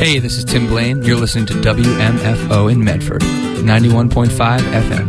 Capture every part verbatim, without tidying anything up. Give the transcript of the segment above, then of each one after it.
Hey, this is Tim Blaine. You're listening to W M F O in Medford, ninety-one point five F M.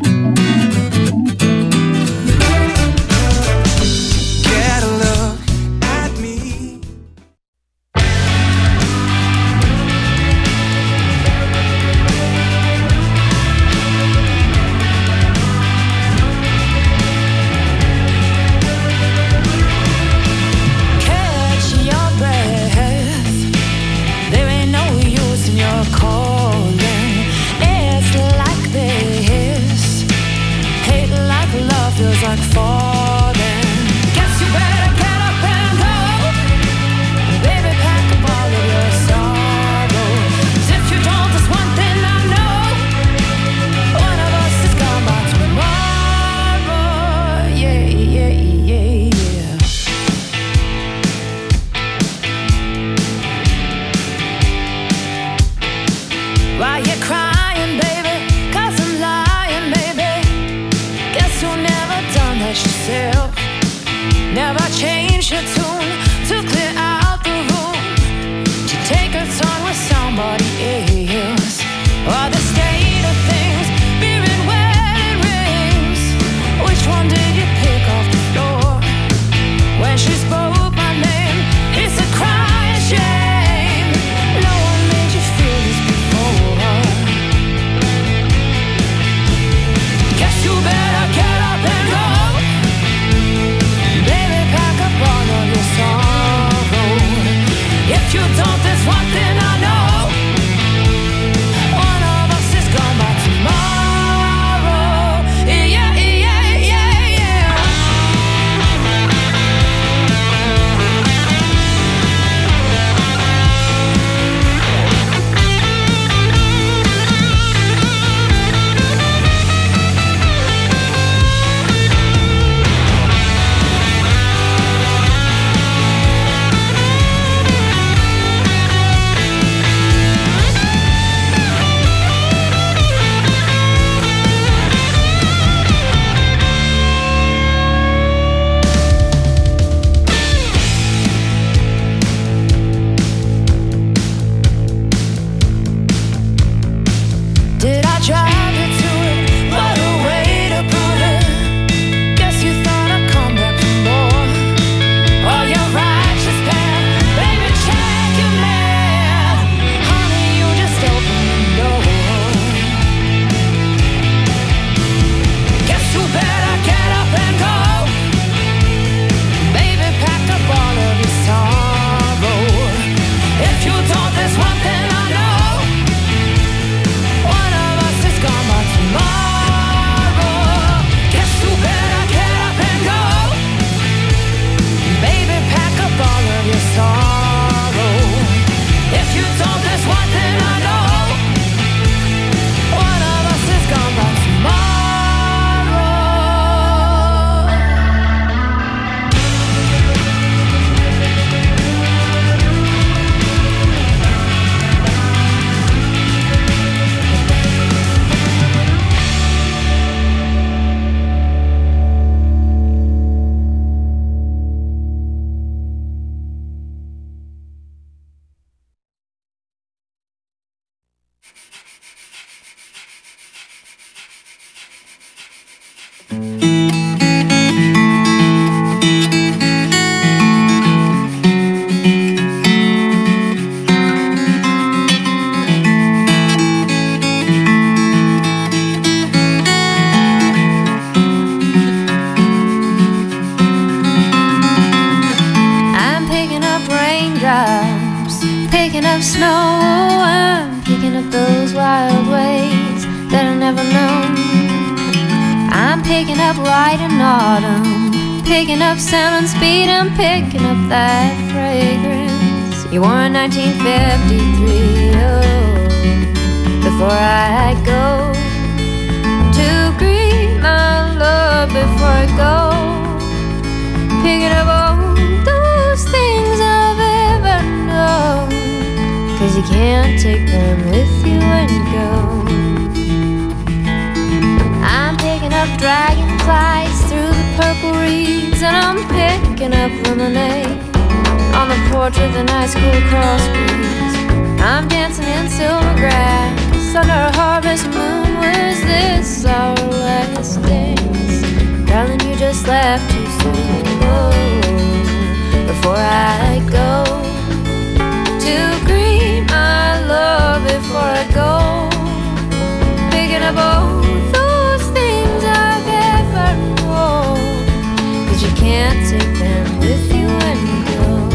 You were in nineteen fifty-three, oh, before I go to greet my love, before I go picking up all those things I've ever known, 'cause you can't take them with you when you go. I'm picking up dragonflies through the purple reeds, and I'm picking up lemonade on the porch with an ice cool cross breeze. I'm dancing in silver grass under a harvest moon. Was this our last dance? Darling, you just left too soon. Oh, before I go to greet my love, before I go picking up all those things I've ever known, 'cause you can't take them with you when you go.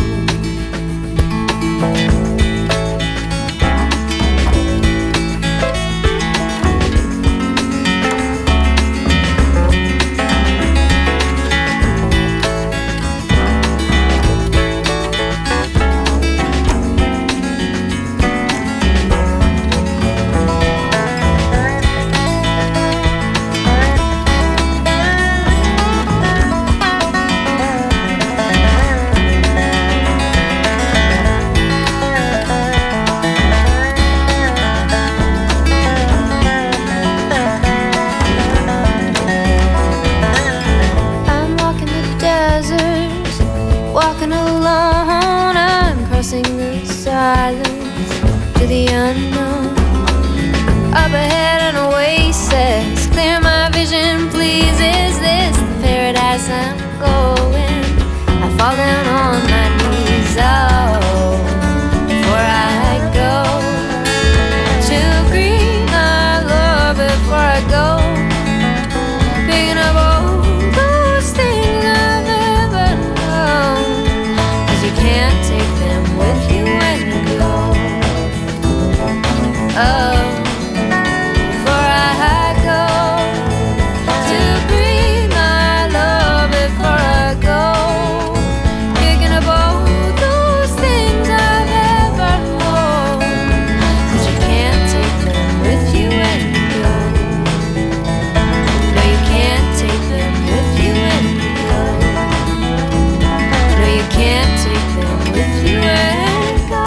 To the unknown, up ahead an oasis, clear my vision please. Is this the paradise I'm going? I fall down on my knees. Oh, before I go to greet my love, before I go picking up all those things I've ever known, 'cause you can't take them with you when you go. Oh, before I go to greet my love, before I go picking up all those things I've ever known, 'cause you can't take them with you when you go. No, you can't take them with you when you go. No, you can't take them with you when you go.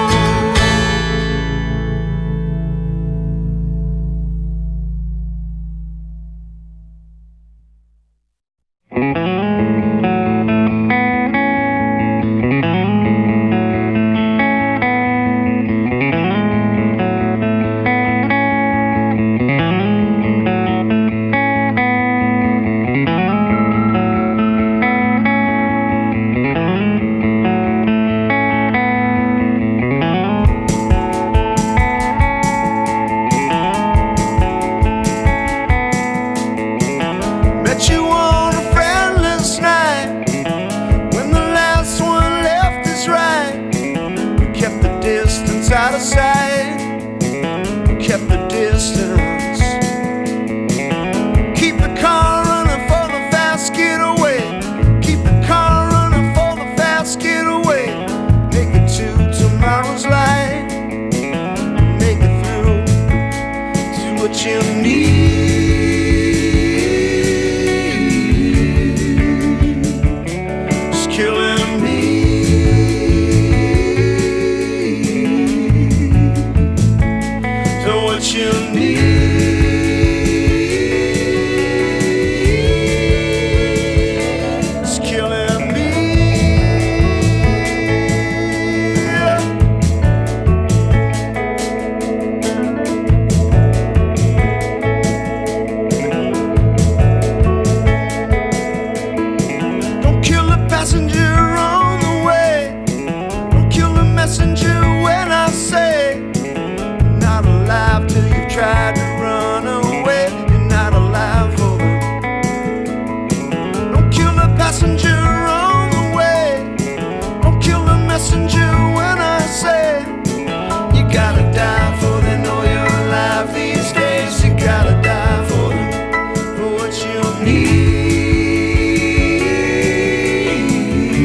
Out of sight, kept the distance. Keep the car running for the fast getaway. Keep the car running for the fast getaway. Make it to tomorrow's light. Make it through to what you need. It's killing me. What you need is killing me. Don't kill the passenger on the way. Don't kill the messenger when I say not alive till you've tried to run away. You're not alive for them. Don't kill the passenger on the way. Don't kill the messenger when I say you gotta die for them. Know you're alive these days. You gotta die for them, for what you need.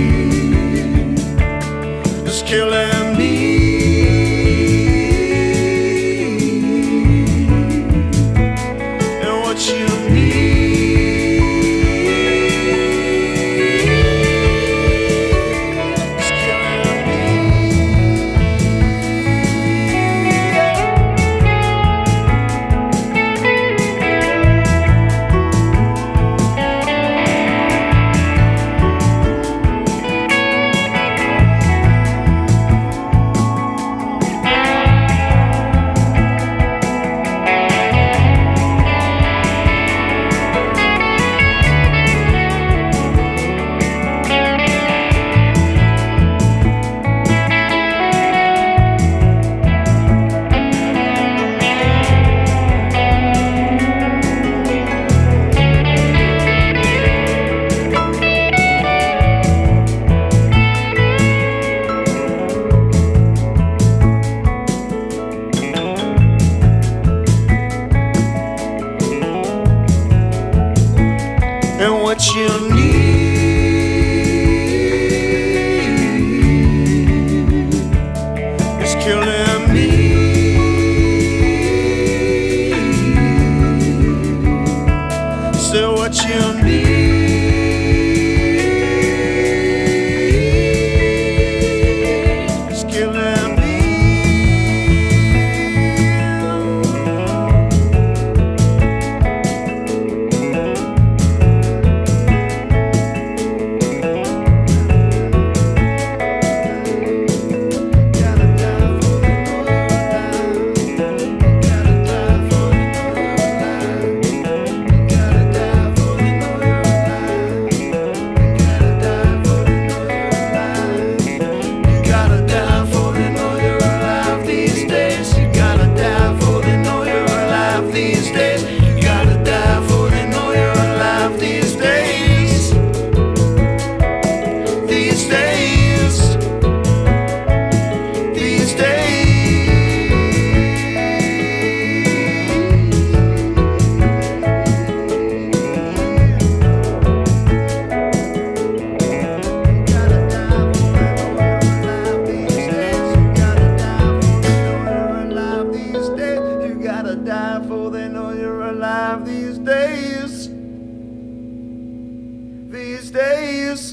days,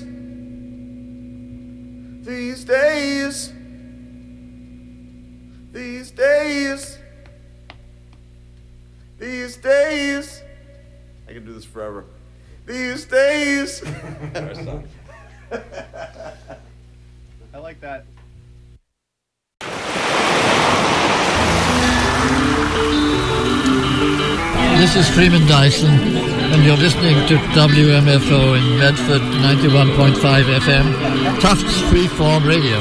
these days, these days, these days. I can do this forever. These days. I like that. This is Freeman Dyson, and you're listening to W M F O in Medford, ninety-one point five F M, Tufts Freeform Radio.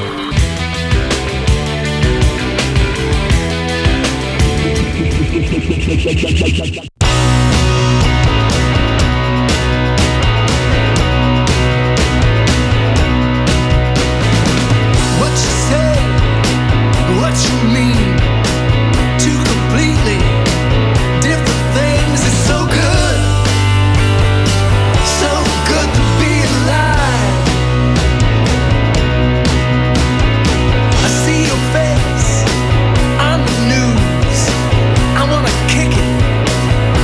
What you say, what you mean, two completely different things. It's so good, so good to be alive. I see your face on the news. I wanna kick it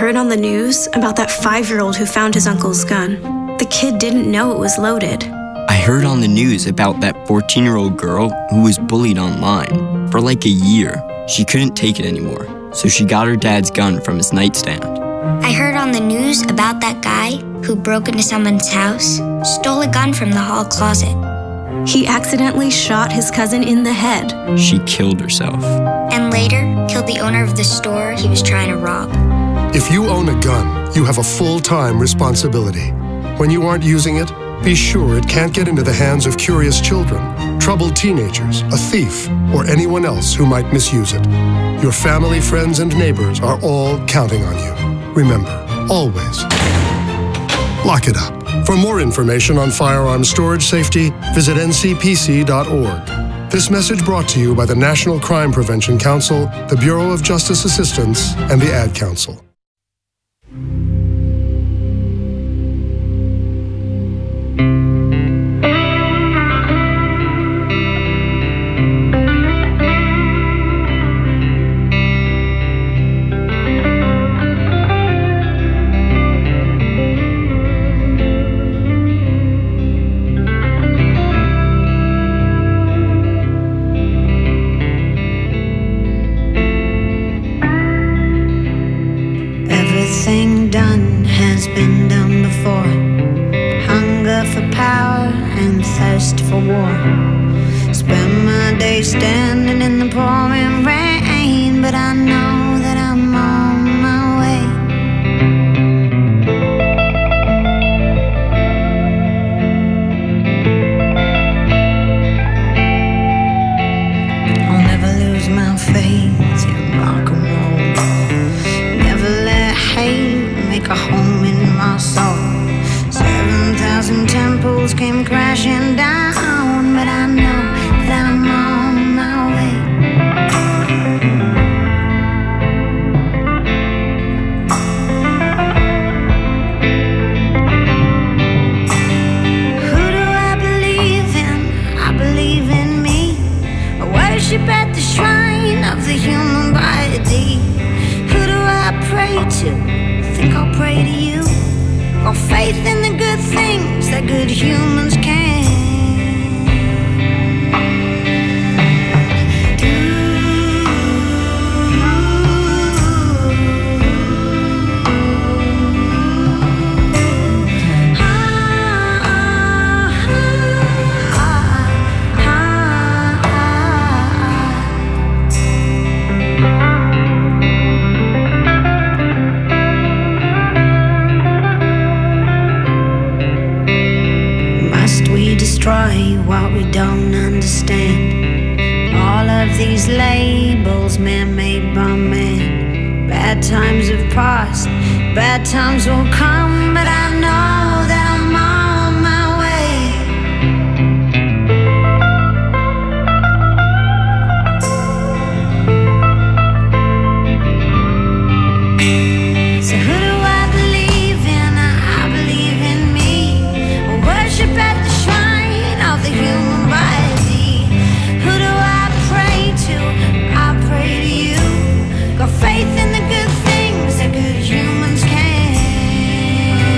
heard on the news about that five-year-old who found his uncle's gun. The kid didn't know it was loaded. I heard on the news about that fourteen-year-old girl who was bullied online. For like a year, she couldn't take it anymore, so she got her dad's gun from his nightstand. I heard on the news about that guy who broke into someone's house, stole a gun from the hall closet. He accidentally shot his cousin in the head. She killed herself. And later, killed the owner of the store he was trying to rob. If you own a gun, you have a full-time responsibility. When you aren't using it, be sure it can't get into the hands of curious children, troubled teenagers, a thief, or anyone else who might misuse it. Your family, friends, and neighbors are all counting on you. Remember, always, lock it up. For more information on firearm storage safety, visit N C P C dot org. This message brought to you by the National Crime Prevention Council, the Bureau of Justice Assistance, and the Ad Council. Everything done has been done before. Hunger for power and thirst for war. Spend my day standing in the pouring rain, but I know that I'm on my way. I'll never lose my faith in rock and roll. Never let hate make a home in my soul. Seven thousand temples came crashing down, but I know that I'm on my way. Who do I believe in? I believe in me. I worship at the shrine of the human body. Who do I pray to? Think I'll pray to you. Got faith in the good things that good humans can do. Ah, ah, ah, ah, ah. Must we destroy what we don't understand? All of these labels man-made by man. Bad times have passed, bad times will come, but I know that I'm on my way. So who do I believe in? I believe in me. I worship at the shrine of the human body. Who do I pray to? I pray to you. Got faith in the good things that good humans can.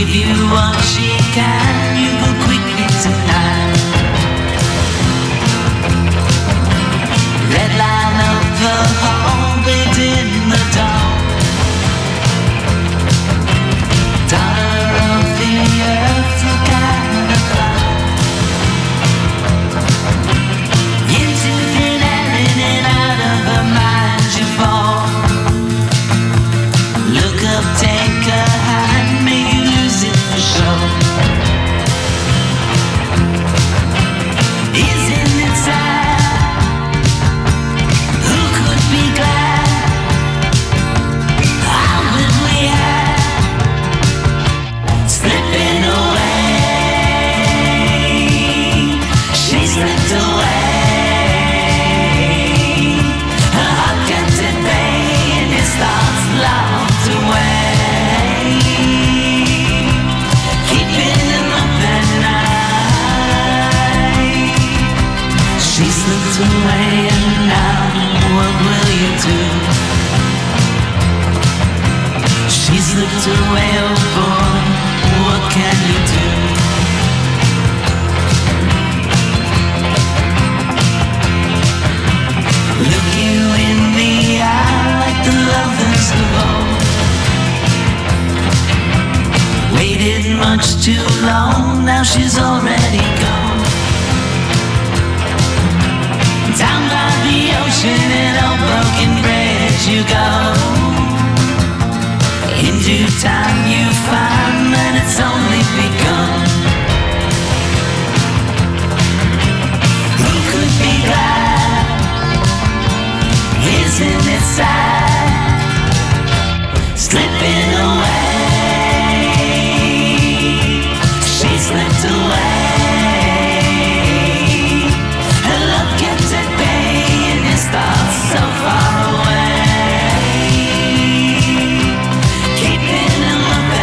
give you what she can. You go quickly tonight. Red line up the hall, bid in the dark. Daughter of the earth, look at her fly. Into thin air, in and out of her mind you fall. Look up, take a hand, may you lose it for sure. Isn't it sad? Who could be glad? How would we have slipping away? She slipped away. Her heart kept at bay and his thoughts locked away. Keeping him up at night. She slipped away and now what will you do? She slipped away, oh boy, what can you do? Look you in the eye like the lovers of old. Waited much too long, now she's already gone. Down by the ocean and old broken bridge you go. In due time you find that it's only begun. Who could be glad? Isn't it sad? Slipping away. She slipped away. Her love kept at bay and his thoughts so far away. Keeping him up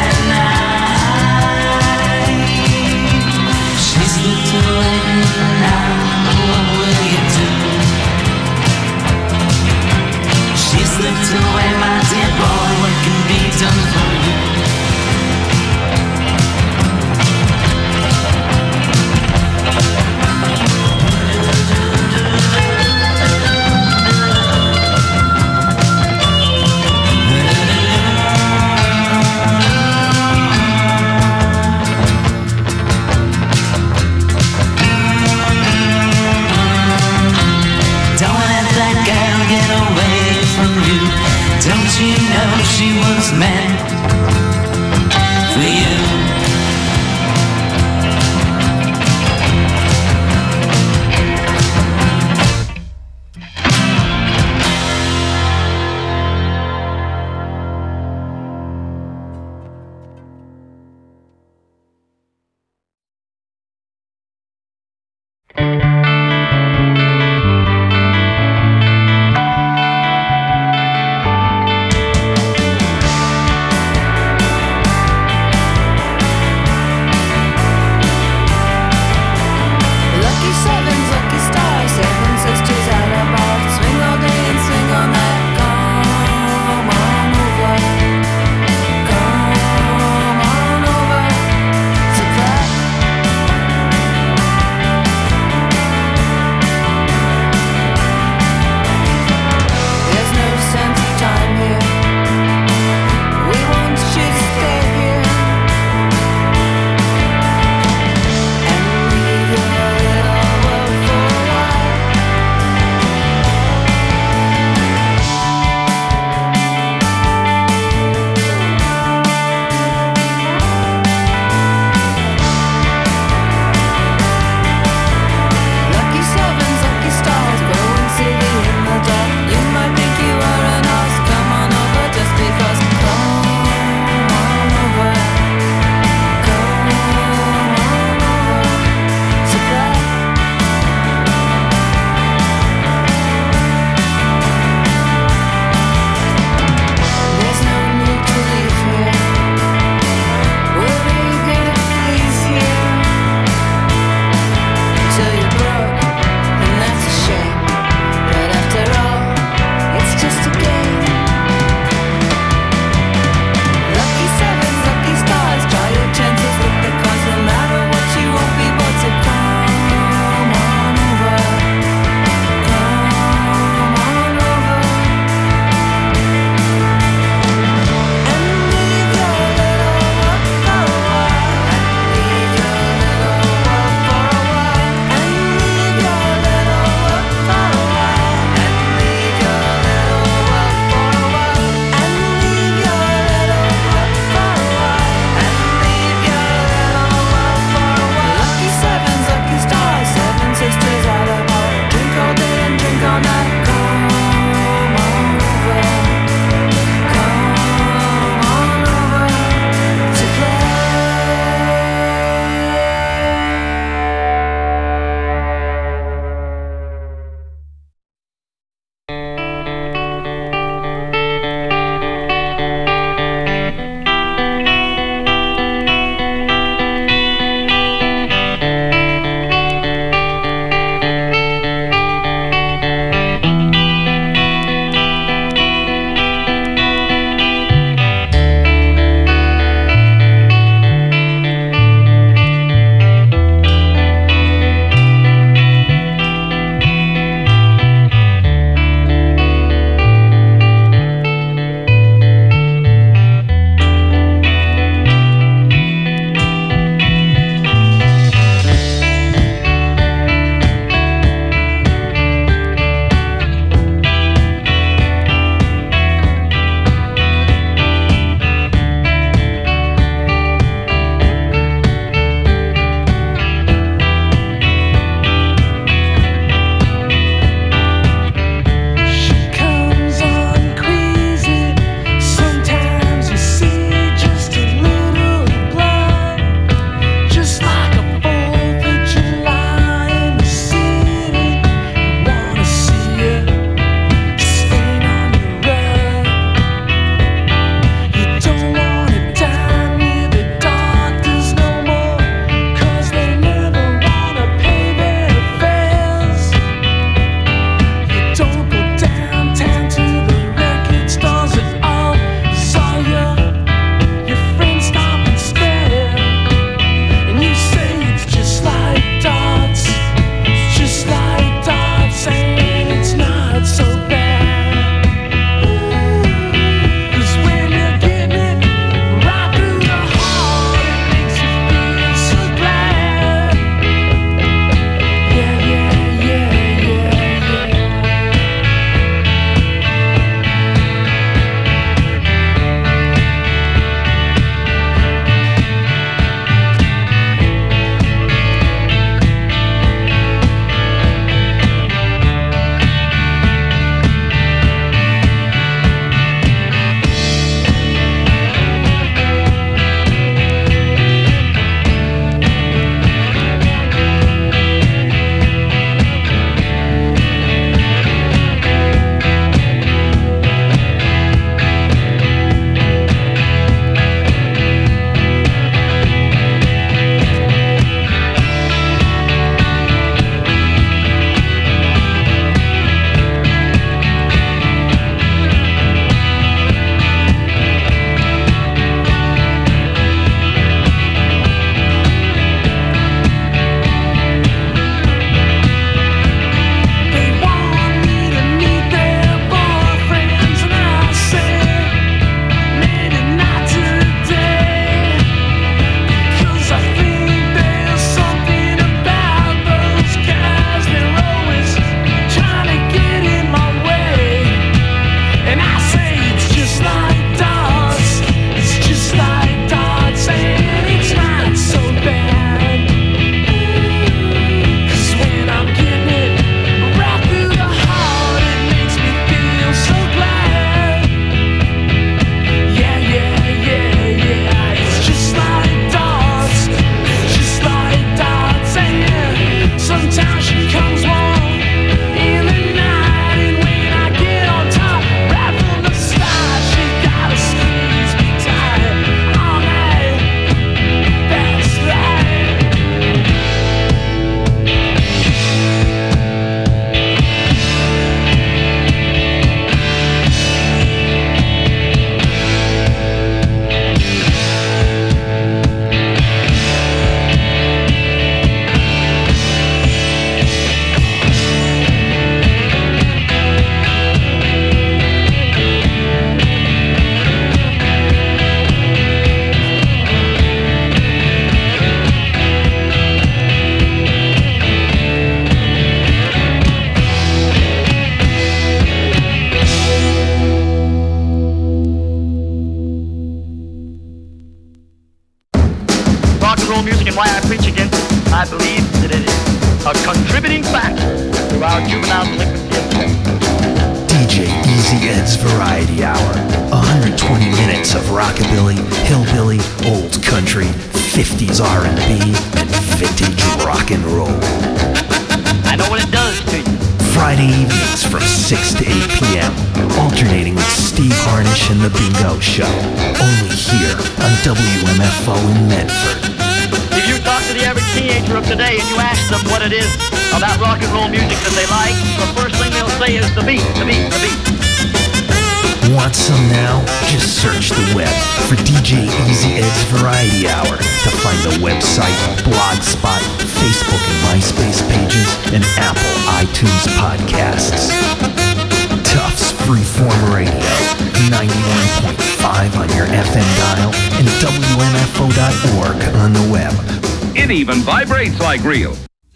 and roll music and why I preach against it, I believe that it is a contributing factor to our juvenile delinquency of today. D J Easy Ed's Variety Hour. one hundred twenty minutes of rockabilly, hillbilly, old country, fifties R and B, and vintage rock and roll. I know what it does to you. Friday evenings from six to eight p.m. Alternating with Steve Harnish and The Bingo Show. Only here on W M F O in Medford. If you talk to the average teenager of today and you ask them what it is about rock and roll music that they like, the first thing they'll say is the beat, the beat, the beat. Want some now? Just search the web for D J Easy Ed's Variety Hour to find the website, Blogspot, Facebook and MySpace pages, and Apple iTunes podcasts. Tufts Freeform Radio, ninety-one point five on your F M dial, and W M F O dot org on the web. It even vibrates like real.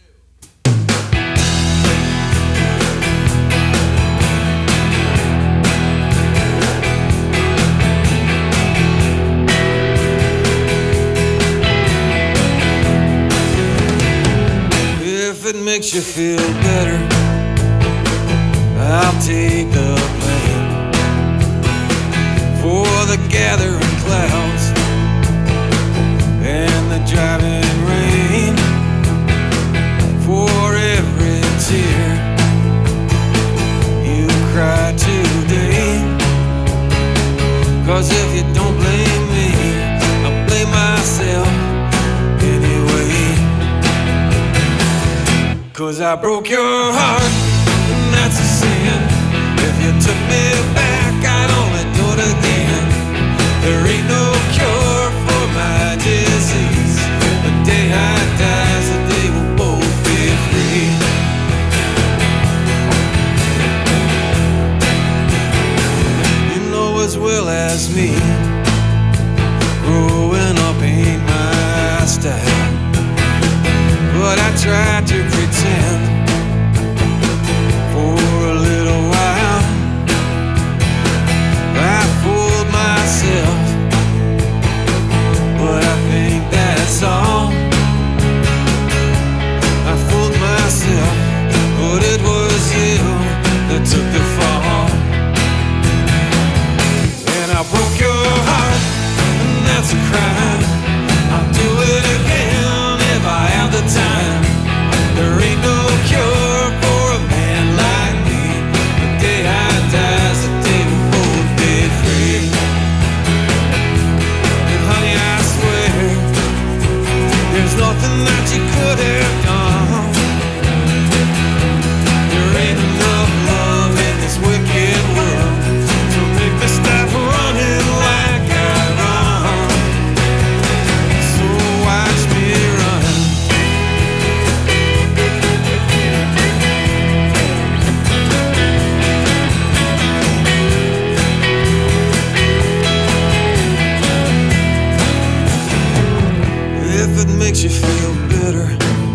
If it makes you feel better, I'll take the blame for the gathering clouds and the driving rain, for every tear you cry today. 'Cause if you don't blame me, I'll blame myself anyway. 'Cause I broke your heart, and that's a sin. If you took me back, I'd only do it again. There ain't no cure for my disease. The day I die is the day we'll both be free. You know as well as me, growing up ain't my style. But I tried to pretend for a little while. I fooled myself, but I think that's all. I fooled myself, but it was you that took the fall. And I broke your heart, and that's a crime. I'll do it again if I have the time. There ain't no cure for a man like me. The day I die is the day we'll both be free. And honey, I swear, there's nothing that you could have done. There ain't enough love in this wicked world to make me stop running like I run. So watch me run. If it makes you feel better,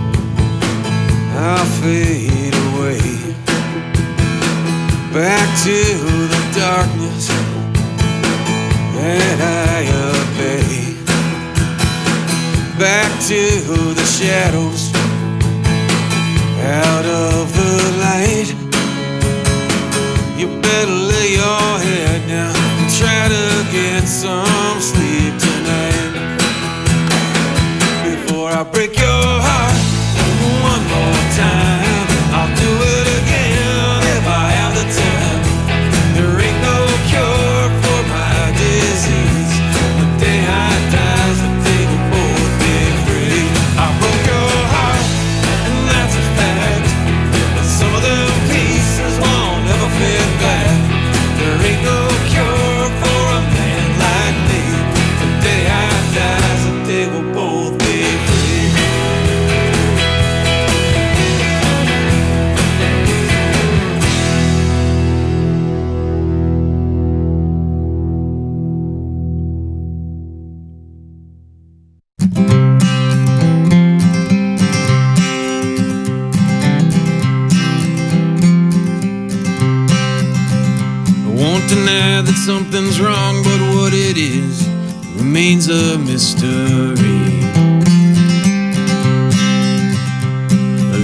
I'll fade away back to the darkness that I obey, back to the shadows, out of the light. You better lay your head down and try to get some sleep tonight. Before I break your heart one more time, I'll do it again if I have the time. There ain't no cure for my disease. The day I die is the day we'll both be free. I broke your heart, and that's a fact. But some of them pieces won't ever fit back. There ain't no cure for a man like me. The day I die is the day we'll both be free. I won't deny that something's wrong, but what it is remains a mystery.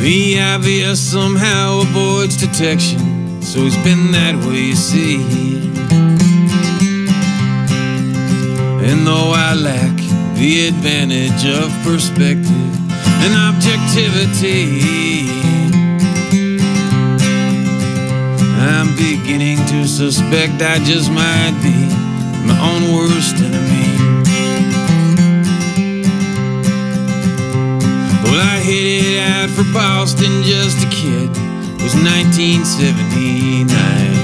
The obvious somehow avoids detection, so he's been that way, you see. And though I lack the advantage of perspective and objectivity, I'm beginning to suspect I just might be my own worst enemy. Well, I headed out for Boston just a kid. It was nineteen seventy-nine.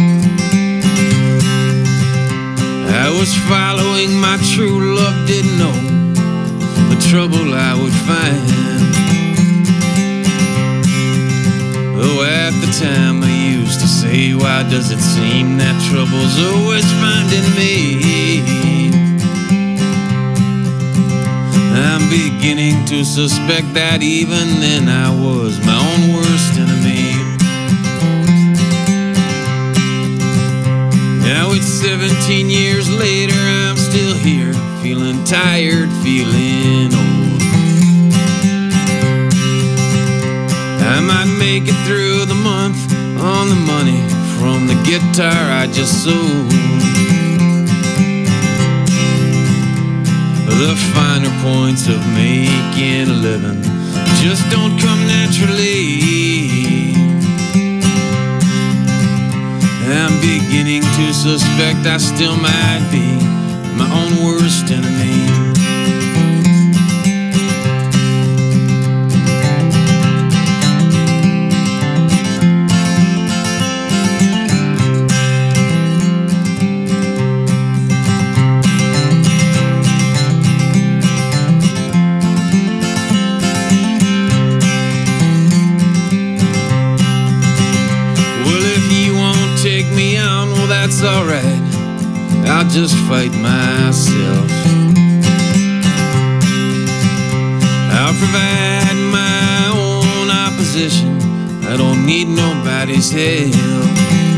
I was following my true love, didn't know the trouble I would find. Though at the time I used to say, why does it seem that trouble's always finding me? I'm beginning to suspect that even then I was my own worst enemy. Now it's seventeen years later, I'm still here, feeling tired, feeling old. I might make it through the month on the money from the guitar I just sold. The finer points of making a living just don't come naturally. I'm beginning to suspect I still might be my own worst enemy. That's alright, I'll just fight myself. I'll provide my own opposition, I don't need nobody's help.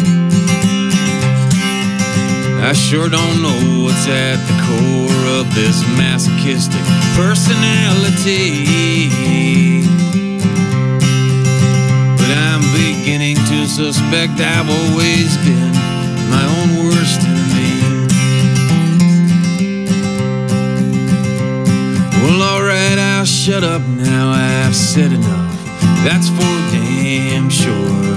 I sure don't know what's at the core of this masochistic personality, but I'm beginning to suspect I've always been my own worst enemy. Well, alright, I'll shut up now, I've said enough, that's for damn sure.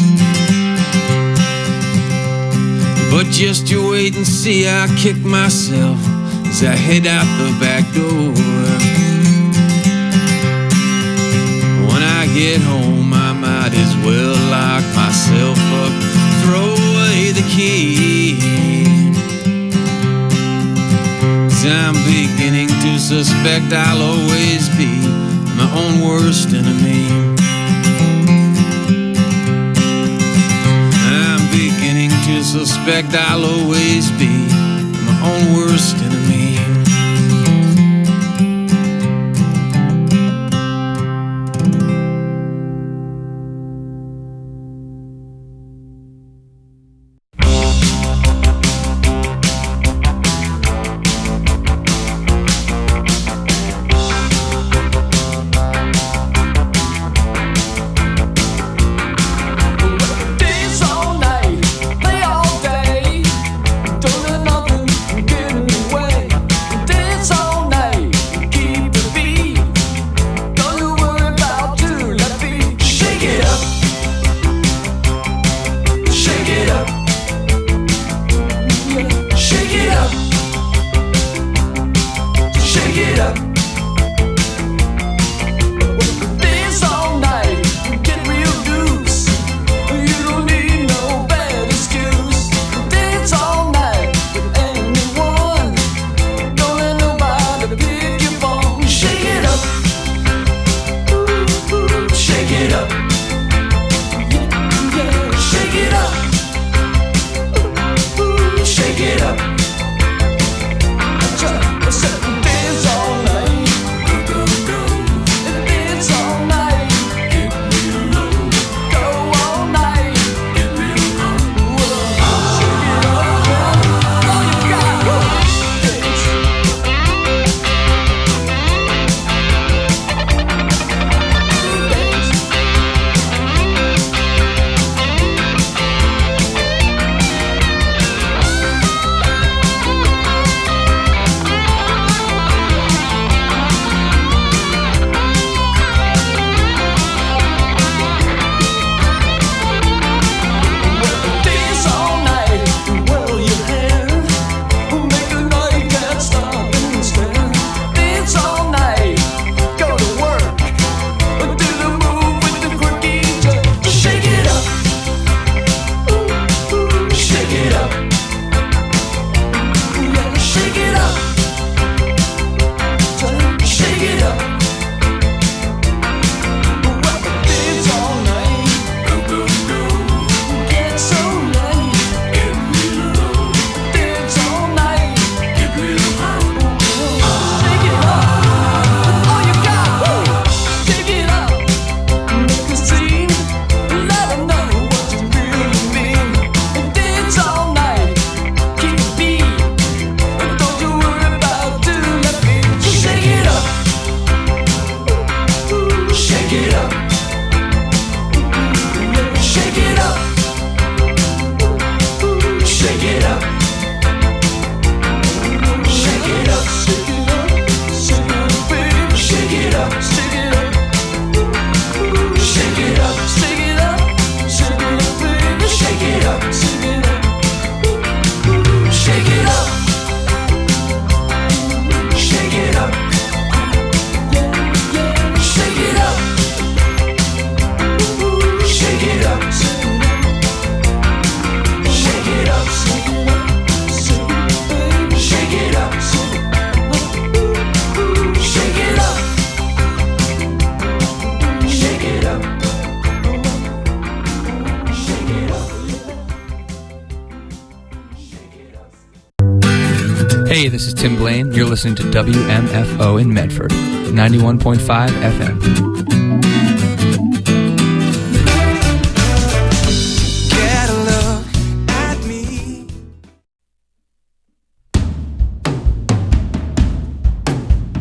But just you wait and see, I'll kick myself as I head out the back door. When I get home, I might as well lock myself up, throw away the key. 'Cause I'm beginning to suspect I'll always be my own worst enemy. I'm beginning to suspect I'll always be my own worst enemy. Shake it up. this is Tim Blaine. You're listening to W M F O in Medford, ninety-one point five F M.